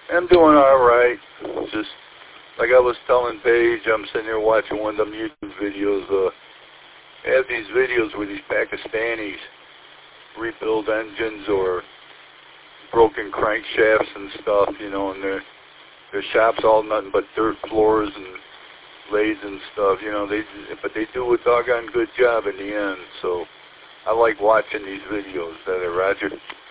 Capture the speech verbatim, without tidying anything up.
I'm doing all right. Just like I was telling Paige, I'm sitting here watching one of them YouTube videos. Uh, they have these videos where these Pakistanis rebuild engines or broken crankshafts and stuff, you know, and their their shop's all nothing but dirt floors and lathes and stuff, you know. They but they do a doggone good job in the end. So I like watching these videos. Is that it, Roger?